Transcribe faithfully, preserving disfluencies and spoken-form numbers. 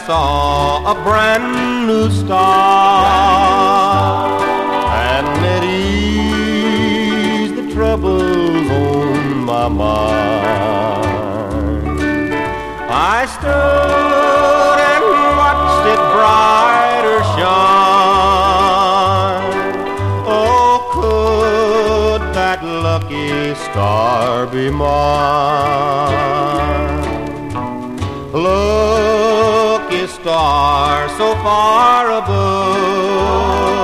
saw a brand new star, and it eased the troubles on my mind. I stood and watched it brighter shine. Oh, could that lucky star be mine? Lucky star so far above,